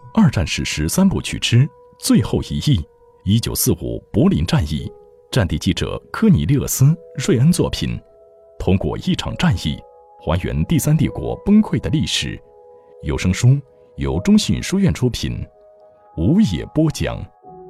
二战史实三部曲之最后一役，1945柏林战役，战地记者科尼利厄斯·瑞恩作品，通过一场战役还原第三帝国崩溃的历史。有声书由中信书院出品，吴野播讲。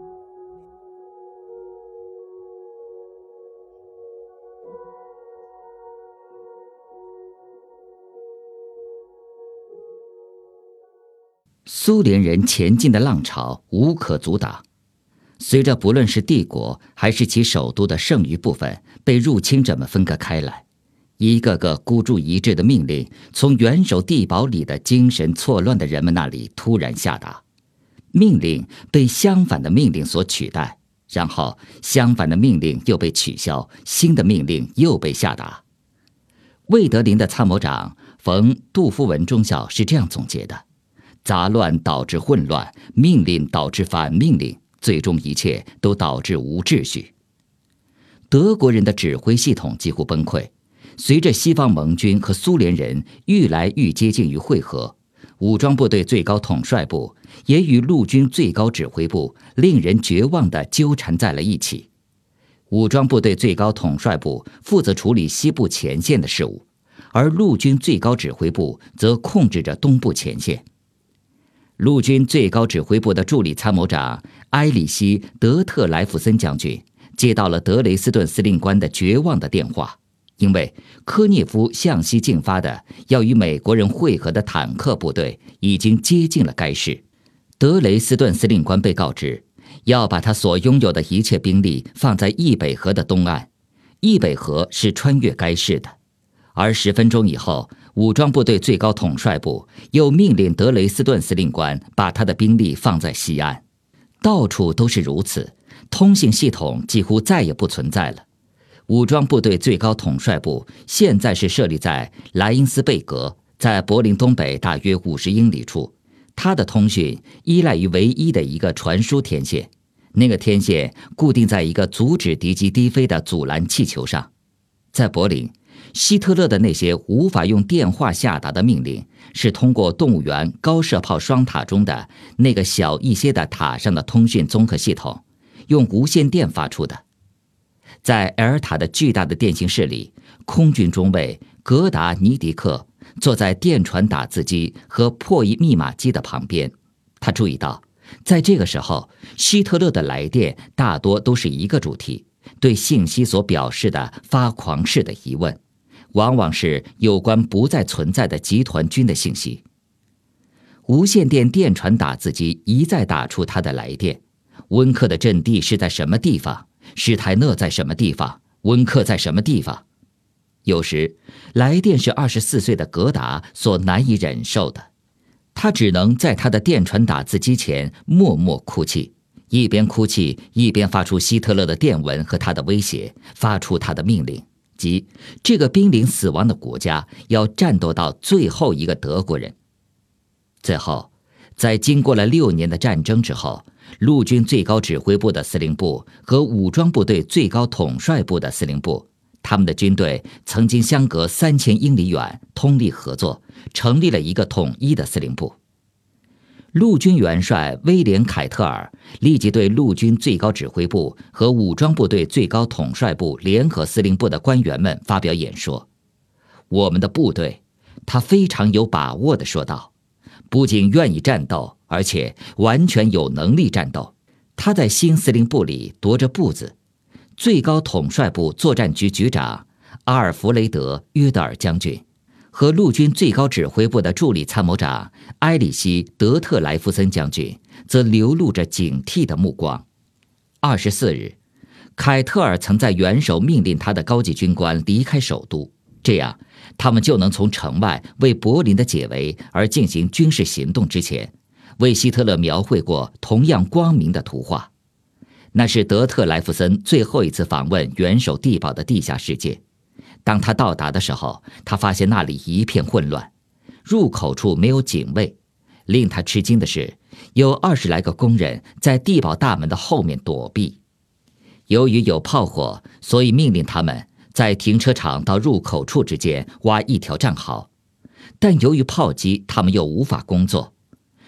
苏联人前进的浪潮无可阻挡，随着不论是帝国还是其首都的剩余部分被入侵者们分割开来，一个个孤注一掷的命令从元首地堡里的精神错乱的人们那里突然下达，命令被相反的命令所取代，然后相反的命令又被取消，新的命令又被下达。魏德林的参谋长冯·杜夫文中校是这样总结的：杂乱导致混乱，命令导致反命令，最终一切都导致无秩序。德国人的指挥系统几乎崩溃，随着西方盟军和苏联人愈来愈接近于会合，武装部队最高统帅部也与陆军最高指挥部令人绝望地纠缠在了一起。武装部队最高统帅部负责处理西部前线的事务，而陆军最高指挥部则控制着东部前线。陆军最高指挥部的助理参谋长埃里希·德特莱弗森将军接到了德雷斯顿司令官的绝望的电话，因为科涅夫向西进发的要与美国人会合的坦克部队已经接近了该市。德雷斯顿司令官被告知要把他所拥有的一切兵力放在易北河的东岸，易北河是穿越该市的。而10分钟以后，武装部队最高统帅部又命令德雷斯顿司令官把他的兵力放在西岸。到处都是如此，通信系统几乎再也不存在了。武装部队最高统帅部现在是设立在莱茵斯贝格，在柏林东北大约50英里处。它的通讯依赖于唯一的一个传输天线，那个天线固定在一个阻止敌机低飞的阻拦气球上。在柏林，希特勒的那些无法用电话下达的命令，是通过动物园高射炮双塔中的那个小一些的塔上的通讯综合系统，用无线电发出的。在埃尔塔的巨大的电信室里，空军中尉格达尼迪克坐在电传打字机和破译密码机的旁边。他注意到，在这个时候，希特勒的来电大多都是一个主题，对信息所表示的发狂式的疑问，往往是有关不再存在的集团军的信息。无线电电传打字机一再打出他的来电：温克的阵地是在什么地方？施泰讷在什么地方？温克在什么地方？有时来电是24岁的格达所难以忍受的，他只能在他的电传打字机前默默哭泣，一边哭泣一边发出希特勒的电文和他的威胁，发出他的命令，即这个濒临死亡的国家要战斗到最后一个德国人。最后，在经过了6年的战争之后，陆军最高指挥部的司令部和武装部队最高统帅部的司令部，他们的军队曾经相隔3000英里远，通力合作，成立了一个统一的司令部。陆军元帅威廉·凯特尔立即对陆军最高指挥部和武装部队最高统帅部联合司令部的官员们发表演说。我们的部队，他非常有把握地说道，不仅愿意战斗，而且完全有能力战斗。他在新司令部里踱着步子。最高统帅部作战局局长阿尔弗雷德·约德尔将军和陆军最高指挥部的助理参谋长埃里希·德特莱夫森将军则流露着警惕的目光。24日，凯特尔曾在元首命令他的高级军官离开首都，这样他们就能从城外为柏林的解围而进行军事行动之前，为希特勒描绘过同样光明的图画。那是德特莱夫森最后一次访问元首地堡的地下世界。当他到达的时候，他发现那里一片混乱，入口处没有警卫。令他吃惊的是，有20来个工人在地堡大门的后面躲避。由于有炮火，所以命令他们在停车场到入口处之间挖一条战壕。但由于炮击，他们又无法工作。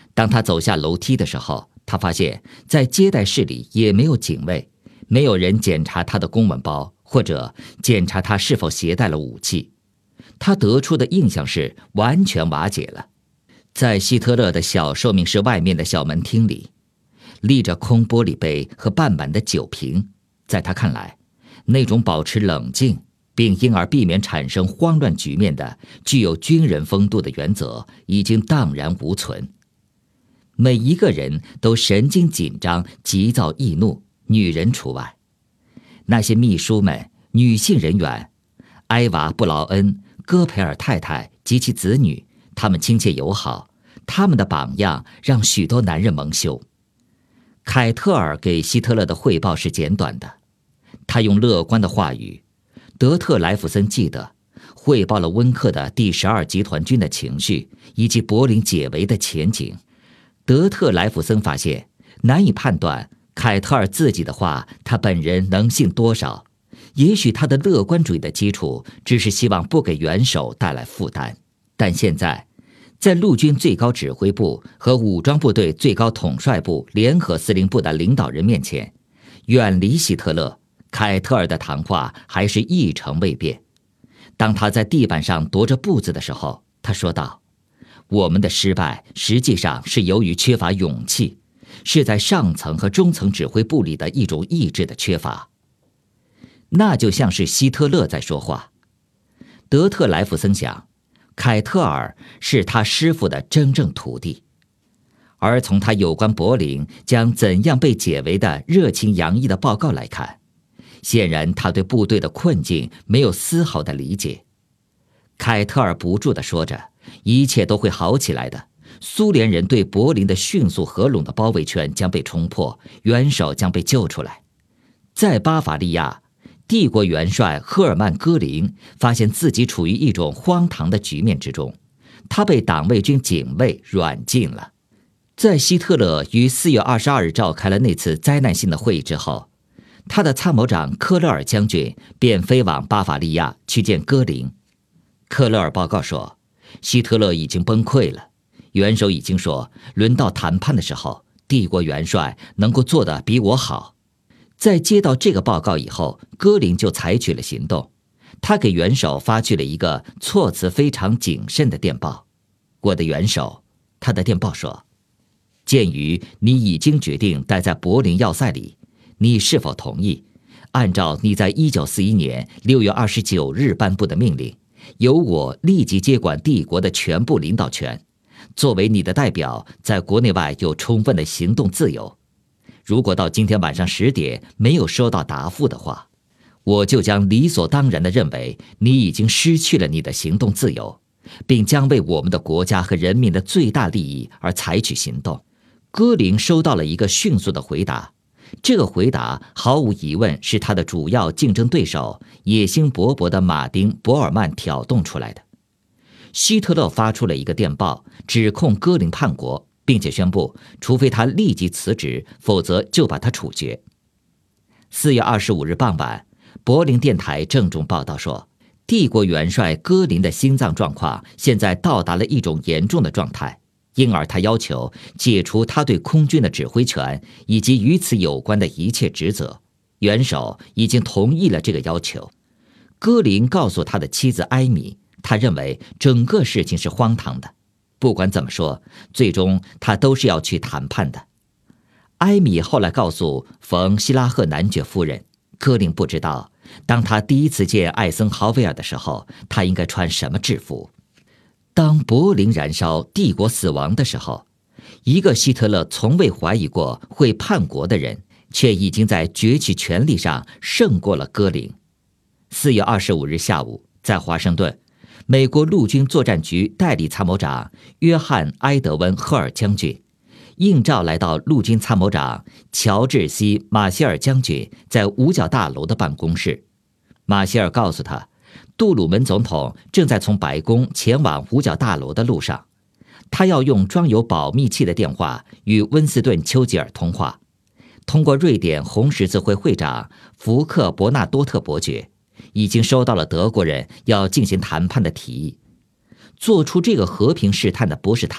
当他走下楼梯的时候，他发现在接待室里也没有警卫，没有人检查他的公文包，或者检查他是否携带了武器。他得出的印象是完全瓦解了。在希特勒的小寿命室外面的小门厅里，立着空玻璃杯和半满的酒瓶。在他看来，那种保持冷静并因而避免产生慌乱局面的具有军人风度的原则已经荡然无存。每一个人都神经紧张、急躁易怒，女人除外。那些秘书们、女性人员，埃娃·布劳恩、戈培尔太太及其子女，他们亲切友好，他们的榜样让许多男人蒙羞。凯特尔给希特勒的汇报是简短的，他用乐观的话语。德特莱弗森记得汇报了温克的第12集团军的情绪以及柏林解围的前景。德特莱弗森发现难以判断凯特尔自己的话他本人能信多少，也许他的乐观主义的基础只是希望不给元首带来负担。但现在在陆军最高指挥部和武装部队最高统帅部联合司令部的领导人面前，远离希特勒，凯特尔的谈话还是一成未变。当他在地板上踱着步子的时候，他说道：我们的失败实际上是由于缺乏勇气，是在上层和中层指挥部里的一种意志的缺乏。那就像是希特勒在说话。德特莱弗森想，凯特尔是他师傅的真正徒弟。而从他有关柏林将怎样被解围的热情洋溢的报告来看，显然他对部队的困境没有丝毫的理解。凯特尔不住地说着，一切都会好起来的，苏联人对柏林的迅速合拢的包围圈将被冲破，元首将被救出来。在巴伐利亚，帝国元帅赫尔曼·戈林发现自己处于一种荒唐的局面之中，他被党卫军警卫软禁了。在希特勒于4月22日召开了那次灾难性的会议之后，他的参谋长科勒尔将军便飞往巴伐利亚去见戈林。科勒尔报告说，希特勒已经崩溃了，元首已经说，轮到谈判的时候，帝国元帅能够做得比我好。在接到这个报告以后，戈林就采取了行动，他给元首发去了一个措辞非常谨慎的电报。我的元首，他的电报说，鉴于你已经决定待在柏林要塞里，你是否同意按照你在1941年6月29日颁布的命令，由我立即接管帝国的全部领导权，作为你的代表，在国内外有充分的行动自由。如果到今天晚上10点没有收到答复的话，我就将理所当然地认为你已经失去了你的行动自由，并将为我们的国家和人民的最大利益而采取行动。戈林收到了一个迅速的回答，这个回答毫无疑问是他的主要竞争对手野心勃勃的马丁·博尔曼挑动出来的。希特勒发出了一个电报，指控戈林叛国，并且宣布，除非他立即辞职，否则就把他处决。4月25日傍晚，柏林电台郑重报道说，帝国元帅戈林的心脏状况现在到达了一种严重的状态，因而他要求解除他对空军的指挥权以及与此有关的一切职责。元首已经同意了这个要求。戈林告诉他的妻子埃米，他认为整个事情是荒唐的，不管怎么说，最终他都是要去谈判的。埃米后来告诉冯希拉赫男爵夫人，戈林不知道当他第一次见艾森豪威尔的时候，他应该穿什么制服。当柏林燃烧，帝国死亡的时候，一个希特勒从未怀疑过会叛国的人，却已经在攫取权力上胜过了戈林。4月25日下午，在华盛顿，美国陆军作战局代理参谋长约翰·埃德温·赫尔将军应召来到陆军参谋长乔治 ·C· 马歇尔将军在五角大楼的办公室。马歇尔告诉他，杜鲁门总统正在从白宫前往五角大楼的路上，他要用装有保密器的电话与温斯顿·丘吉尔通话。通过瑞典红十字会会长福克·伯纳多特伯爵，已经收到了德国人要进行谈判的提议。做出这个和平试探的不是他人，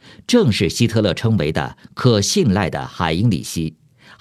正是希特勒称为的可信赖的海因里希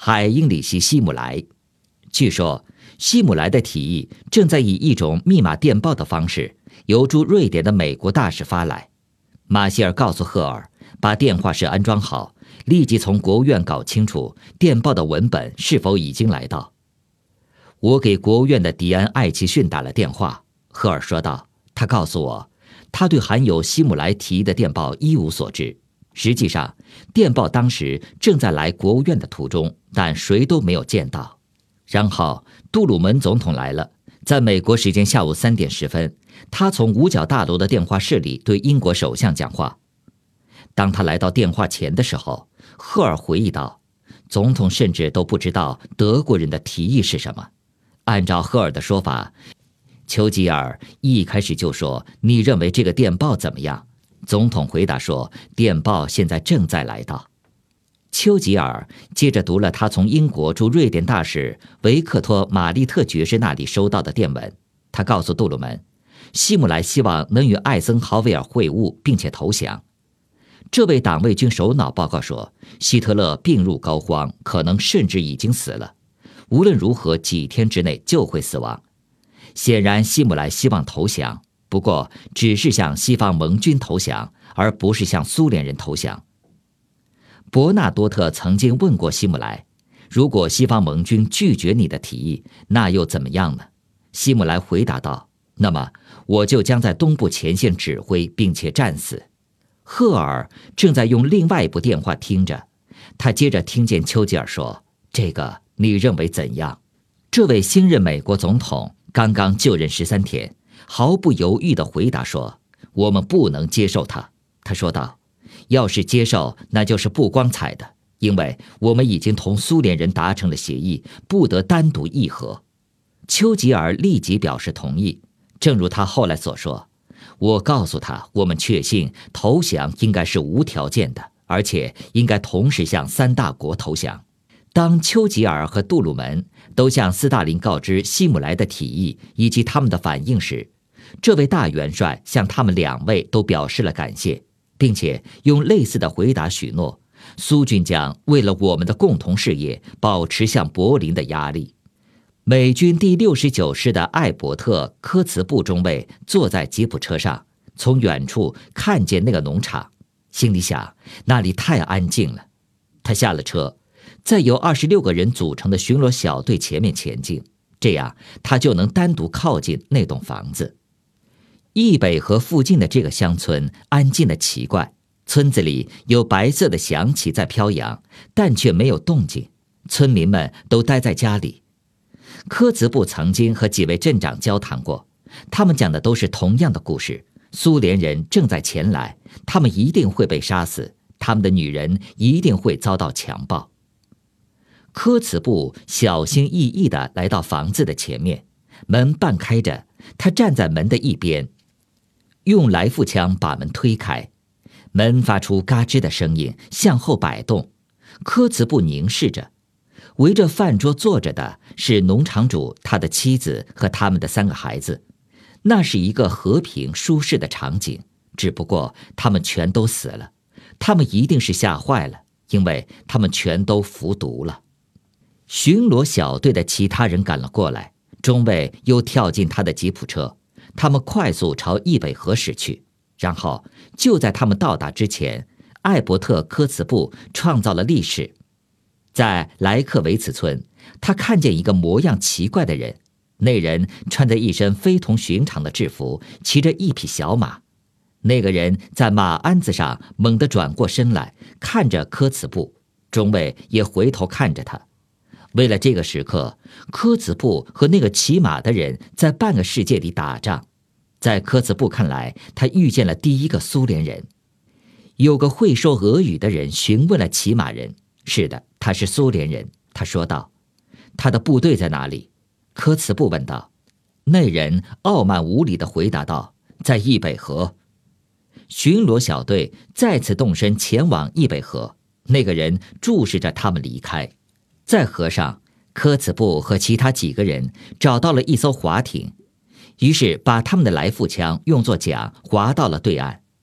·希姆莱。据说希姆莱的提议正在以一种密码电报的方式由驻瑞典的美国大使发来。马歇尔告诉赫尔，把电话室安装好，立即从国务院搞清楚电报的文本是否已经来到。我给国务院的迪安·艾奇逊打了电话，赫尔说道，他告诉我，他对含有希姆莱提议的电报一无所知。实际上，电报当时正在来国务院的途中，但谁都没有见到。然后杜鲁门总统来了，在美国时间下午3点10分，他从五角大楼的电话室里对英国首相讲话。当他来到电话前的时候，赫尔回忆道，总统甚至都不知道德国人的提议是什么。按照赫尔的说法，丘吉尔一开始就说，你认为这个电报怎么样？总统回答说，电报现在正在来到。丘吉尔接着读了他从英国驻瑞典大使维克托·马利特爵士那里收到的电文。他告诉杜鲁门，希姆莱希望能与艾森豪威尔会晤并且投降。这位党卫军首脑报告说，希特勒病入膏肓，可能甚至已经死了，无论如何几天之内就会死亡。显然希姆莱希望投降，不过只是向西方盟军投降，而不是向苏联人投降。伯纳多特曾经问过希姆莱，如果西方盟军拒绝你的提议，那又怎么样呢？希姆莱回答道，那么我就将在东部前线指挥并且战死。赫尔正在用另外一部电话听着，他接着听见丘吉尔说，这个你认为怎样？这位新任美国总统刚刚就任13天，毫不犹豫地回答说，我们不能接受它。他说道，要是接受，那就是不光彩的，因为我们已经同苏联人达成了协议，不得单独议和。丘吉尔立即表示同意，正如他后来所说，我告诉他，我们确信投降应该是无条件的，而且应该同时向3大国投降。当丘吉尔和杜鲁门都向斯大林告知希姆莱的提议以及他们的反应时，这位大元帅向他们2位都表示了感谢，并且用类似的回答许诺，苏军将为了我们的共同事业保持向柏林的压力。美军第69师的艾伯特·科茨布中尉坐在吉普车上，从远处看见那个农场，心里想，那里太安静了。他下了车，在由26个人组成的巡逻小队前面前进，这样他就能单独靠近那栋房子。易北河附近的这个乡村安静得奇怪，村子里有白色的响旗在飘扬，但却没有动静，村民们都待在家里。科茨布曾经和几位镇长交谈过，他们讲的都是同样的故事，苏联人正在前来，他们一定会被杀死，他们的女人一定会遭到强暴。科茨布小心翼翼地来到房子的前面，门半开着，他站在门的一边，用来复枪把门推开，门发出嘎吱的声音，向后摆动。科茨布凝视着，围着饭桌坐着的是农场主、他的妻子和他们的3个孩子。那是一个和平舒适的场景，只不过他们全都死了。他们一定是吓坏了，因为他们全都服毒了。巡逻小队的其他人赶了过来，中尉又跳进他的吉普车，他们快速朝易北河驶去。然后就在他们到达之前，艾伯特·科茨布创造了历史。在莱克维茨村，他看见一个模样奇怪的人，那人穿着一身非同寻常的制服，骑着一匹小马。那个人在马鞍子上猛地转过身来，看着科茨布，中尉也回头看着他。为了这个时刻，科茨布和那个骑马的人在半个世界里打仗。在科茨布看来，他遇见了第一个苏联人。有个会说俄语的人询问了骑马人，是的，他是苏联人。他说道，他的部队在哪里？科茨布问道。那人傲慢无礼地回答道，在易北河。巡逻小队再次动身前往易北河，那个人注视着他们离开。在河上，科茨布和其他几个人找到了一艘划艇，于是把他们的来复枪用作桨划到了对岸。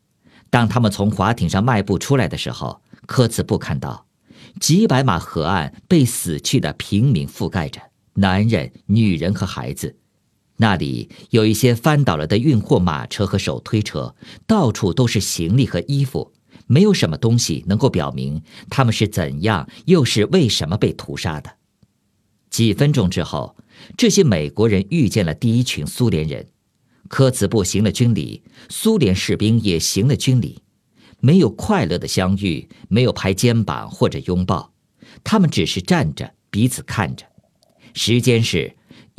当他们从滑艇上迈步出来的时候，科茨布看到几百码河岸被死去的平民覆盖着，男人、女人和孩子。那里有一些翻倒了的运货马车和手推车，到处都是行李和衣服，没有什么东西能够表明他们是怎样又是为什么被屠杀的。几分钟之后，这些美国人遇见了第一群苏联人。科茨布行了军礼，苏联士兵也行了军礼。没有快乐的相遇，没有拍肩膀或者拥抱，他们只是站着，彼此看着。时间是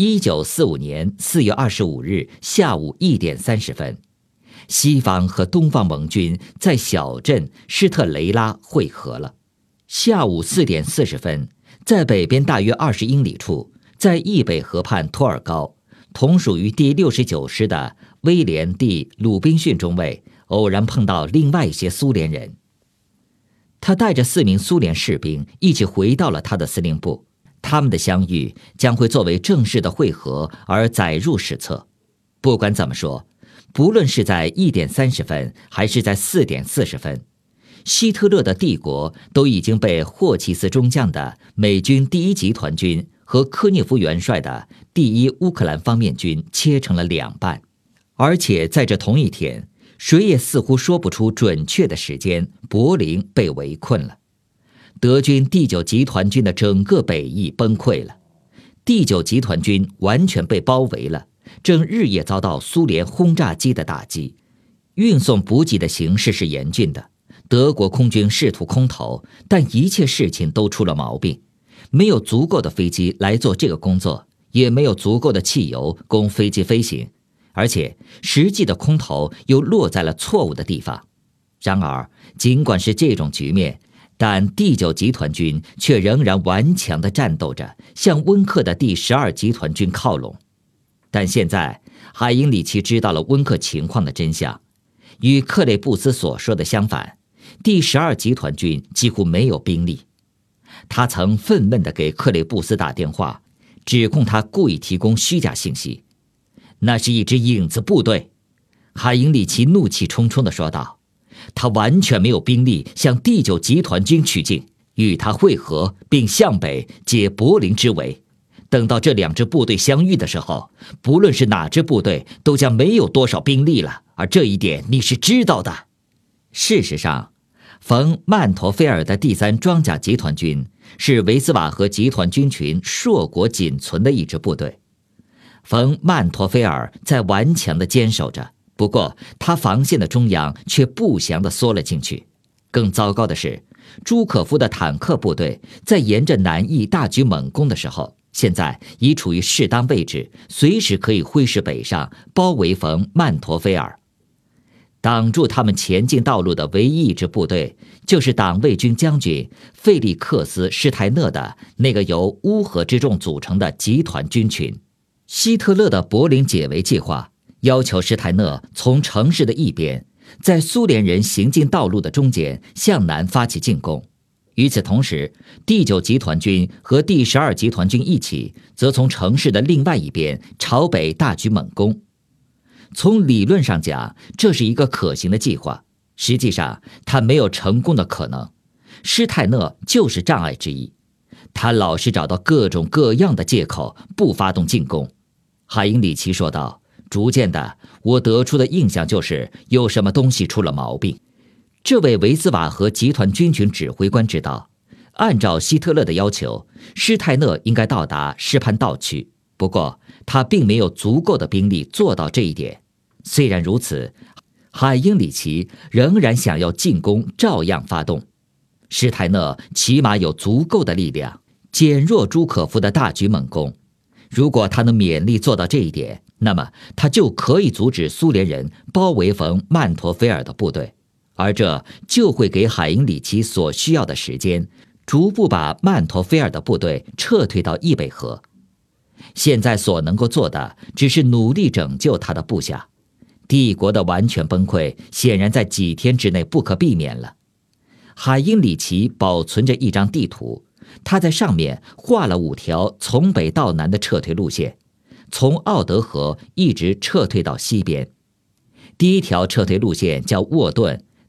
1945年4月25日下午1点30分。西方和东方盟军在小镇施特雷拉会合了。下午4点40分，在北边大约20英里处，在易北河畔托尔高，同属于第69师的威廉 ·D· 鲁宾逊中尉偶然碰到另外一些苏联人。他带着4名苏联士兵一起回到了他的司令部，他们的相遇将会作为正式的会合而载入史册。不管怎么说，不论是在1点30分还是在4点40分，希特勒的帝国都已经被霍奇斯中将的美军第1集团军和科涅夫元帅的第1乌克兰方面军切成了2半。而且在这同一天，谁也似乎说不出准确的时间，柏林被围困了。德军第9集团军的整个北翼崩溃了，第9集团军完全被包围了，正日夜遭到苏联轰炸机的打击。运送补给的形势是严峻的，德国空军试图空投，但一切事情都出了毛病。没有足够的飞机来做这个工作，也没有足够的汽油供飞机飞行，而且实际的空投又落在了错误的地方。然而，尽管是这种局面，但第9集团军却仍然顽强地战斗着，向温克的第12集团军靠拢。但现在，海因里奇知道了温克情况的真相。与克雷布斯所说的相反，第12集团军几乎没有兵力。他曾愤懑地给克雷布斯打电话，指控他故意提供虚假信息。那是一支影子部队，海因里奇怒气冲冲地说道。他完全没有兵力向第9集团军取经，与他会合，并向北解柏林之围。等到这2支部队相遇的时候，不论是哪支部队都将没有多少兵力了，而这一点你是知道的。事实上，冯曼陀菲尔的第3装甲集团军是维斯瓦河集团军群硕果仅存的一支部队。冯曼陀菲尔在顽强地坚守着，不过他防线的中央却不祥地缩了进去。更糟糕的是，朱可夫的坦克部队在沿着南翼大举猛攻的时候，现在已处于适当位置，随时可以挥师北上，包围冯曼陀菲尔。挡住他们前进道路的唯一一支部队，就是党卫军将军费利克斯·施泰讷的那个由乌合之众组成的集团军群。希特勒的柏林解围计划要求施泰讷从城市的一边，在苏联人行进道路的中间向南发起进攻。与此同时，第9集团军和第12集团军一起，则从城市的另外一边朝北大举猛攻。从理论上讲，这是一个可行的计划，实际上它没有成功的可能。施泰讷就是障碍之一，他老是找到各种各样的借口不发动进攻。海因里奇说道，逐渐的，我得出的印象就是有什么东西出了毛病。这位维斯瓦河集团军群指挥官知道，按照希特勒的要求，施泰讷应该到达施潘道区，不过他并没有足够的兵力做到这一点。虽然如此，海因里奇仍然想要进攻照样发动。施泰讷起码有足够的力量减弱朱可夫的大举猛攻。如果他能勉力做到这一点，那么他就可以阻止苏联人包围冯曼陀菲尔的部队，而这就会给海因里奇所需要的时间，逐步把曼陀菲尔的部队撤退到易北河。现在所能够做的只是努力拯救他的部下。帝国的完全崩溃显然在几天之内不可避免了。海因里奇保存着一张地图，他在上面画了5条从北到南的撤退路线，从奥德河一直撤退到西边。第1条撤退路线叫沃顿，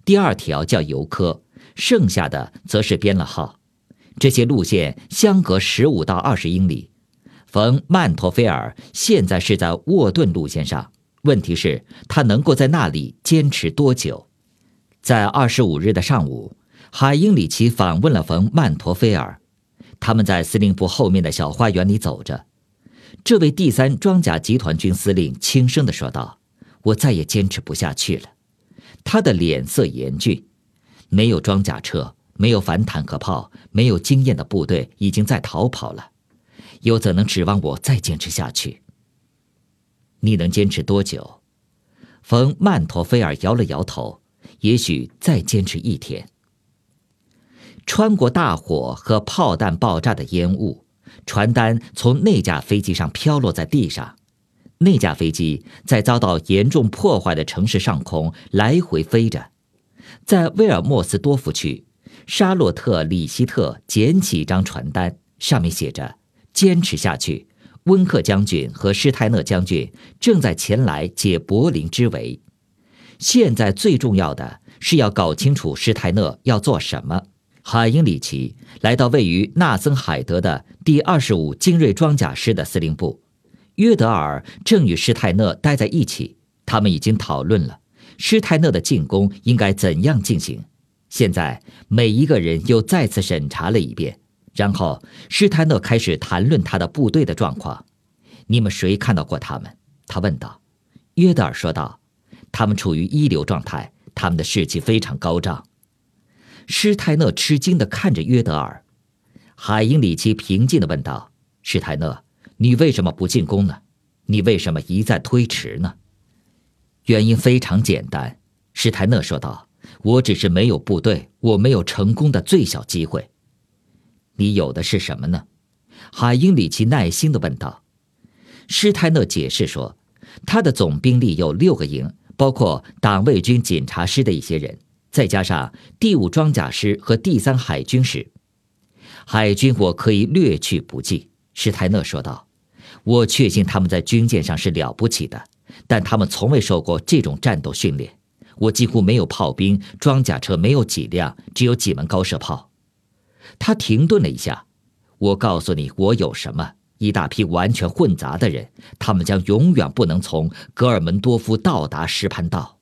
第2条叫尤科，剩下的则是编了号。这些路线相隔15到20英里。冯曼托菲尔现在是在沃顿路线上，问题是他能够在那里坚持多久？在25日的上午，海因里奇访问了冯曼托菲尔，他们在司令部后面的小花园里走着。这位第3装甲集团军司令轻声地说道：“我再也坚持不下去了。”他的脸色严峻。没有装甲车，没有反坦克炮，没有经验的部队已经在逃跑了，又怎能指望我再坚持下去？你能坚持多久？冯曼托菲尔摇了摇头，也许再坚持1天。穿过大火和炮弹爆炸的烟雾，传单从那架飞机上飘落在地上。那架飞机在遭到严重破坏的城市上空来回飞着。在威尔莫斯多夫区，沙洛特·里希特捡起一张传单，上面写着：“坚持下去，温克将军和施泰讷将军正在前来解柏林之围。现在最重要的是要搞清楚施泰讷要做什么。”海因里奇来到位于纳森海德的第25精锐装甲师的司令部，约德尔正与施泰讷待在一起，他们已经讨论了施泰讷的进攻应该怎样进行。现在每一个人又再次审查了一遍，然后施泰讷开始谈论他的部队的状况。你们谁看到过他们？他问道。约德尔说道：“他们处于一流状态，他们的士气非常高涨。”施泰讷吃惊地看着约德尔。海因里奇平静地问道：“施泰讷，你为什么不进攻呢？你为什么一再推迟呢？”原因非常简单，施泰讷说道：“我只是没有部队，我没有成功的最小机会。”你有的是什么呢？海因里奇耐心地问道。施泰讷解释说，他的总兵力有6个营，包括党卫军检察师的一些人，再加上第5装甲师和第3海军师。海军我可以略去不计，施泰讷说道。我确信他们在军舰上是了不起的，但他们从未受过这种战斗训练。我几乎没有炮兵，装甲车没有几辆，只有几门高射炮。他停顿了一下。我告诉你，我有什么？一大批完全混杂的人，他们将永远不能从格尔门多夫到达石盘道。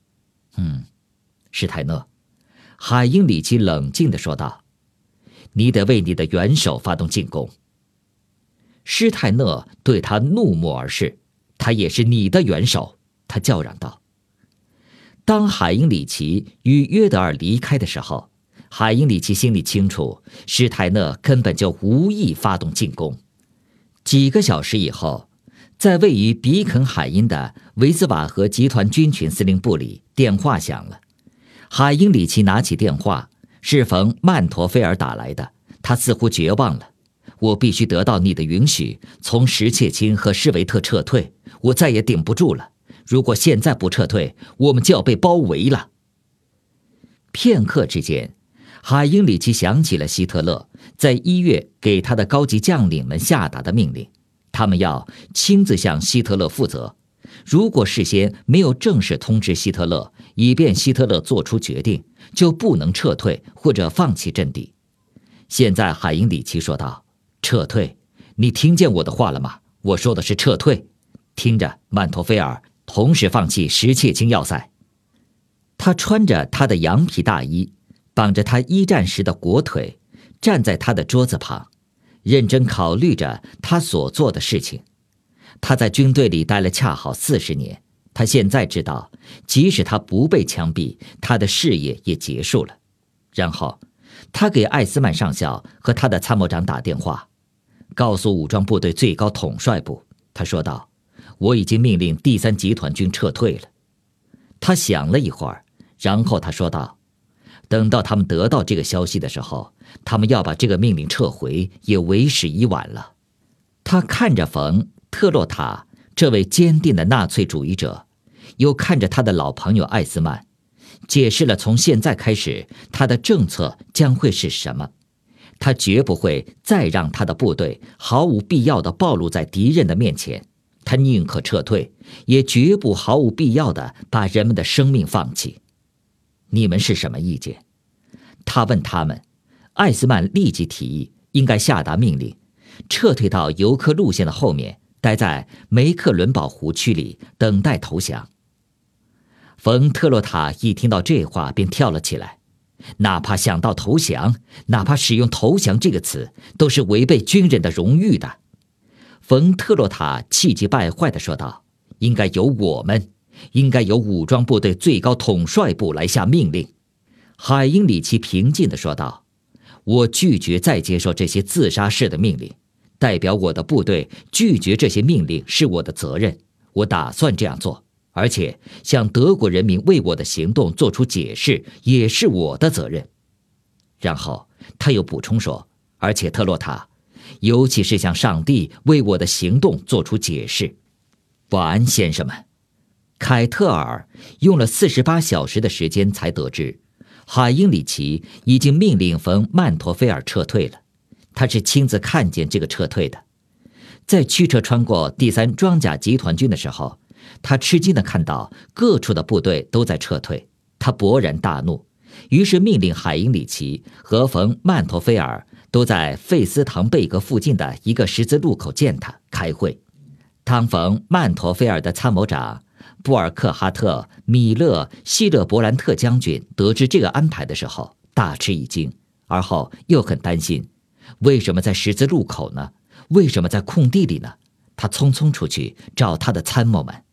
施泰讷，海因里奇冷静地说道，你得为你的元首发动进攻。施泰讷对他怒目而视，他也是你的元首，他叫嚷道。当海因里奇与约德尔离开的时候，海因里奇心里清楚，施泰讷根本就无意发动进攻。几个小时以后，在位于比肯海因的维兹瓦河集团军群司令部里，电话响了。海因里奇拿起电话，是冯曼陀菲尔打来的，他似乎绝望了。我必须得到你的允许，从什切钦和施维特撤退，我再也顶不住了。如果现在不撤退，我们就要被包围了。片刻之间，海因里奇想起了希特勒在1月给他的高级将领们下达的命令，他们要亲自向希特勒负责。如果事先没有正式通知希特勒，以便希特勒做出决定，就不能撤退或者放弃阵地。现在海因里奇说道：撤退，你听见我的话了吗？我说的是撤退。听着，曼托菲尔，同时放弃什切钦要塞。他穿着他的羊皮大衣，绑着他一战时的裹腿，站在他的桌子旁，认真考虑着他所做的事情。他在军队里待了恰好40年，他现在知道，即使他不被枪毙，他的事业也结束了。然后他给艾斯曼上校和他的参谋长打电话，告诉武装部队最高统帅部，他说道：我已经命令第3集团军撤退了。他想了一会儿，然后他说道：等到他们得到这个消息的时候，他们要把这个命令撤回，也为时已晚了。他看着冯特洛塔这位坚定的纳粹主义者，又看着他的老朋友艾斯曼，解释了从现在开始他的政策将会是什么。他绝不会再让他的部队毫无必要地暴露在敌人的面前，他宁可撤退，也绝不毫无必要地把人们的生命放弃。 你们是什么意见？他问他们，艾斯曼立即提议应该下达命令，撤退到尤克路线的后面，待在梅克伦堡湖区里等待投降。冯特洛塔一听到这话便跳了起来，哪怕想到投降，哪怕使用投降这个词，都是违背军人的荣誉的。冯特洛塔气急败坏地说道，应该由武装部队最高统帅部来下命令。海因里奇平静地说道，我拒绝再接受这些自杀式的命令，代表我的部队拒绝这些命令是我的责任，我打算这样做，而且向德国人民为我的行动做出解释也是我的责任。然后他又补充说，而且特洛塔，尤其是向上帝为我的行动做出解释。晚安，先生们。凯特尔用了48小时的时间才得知，海因里奇已经命令冯曼陀菲尔撤退了。他是亲自看见这个撤退的。在驱车穿过第3装甲集团军的时候，他吃惊地看到各处的部队都在撤退，他勃然大怒，于是命令海因里奇和冯曼陀菲尔都在费斯唐贝格附近的一个十字路口见他开会。当冯曼陀菲尔的参谋长布尔克哈特·米勒希勒伯兰特将军得知这个安排的时候，大吃一惊，而后又很担心，为什么在十字路口呢？为什么在空地里呢？他匆匆出去找他的参谋们。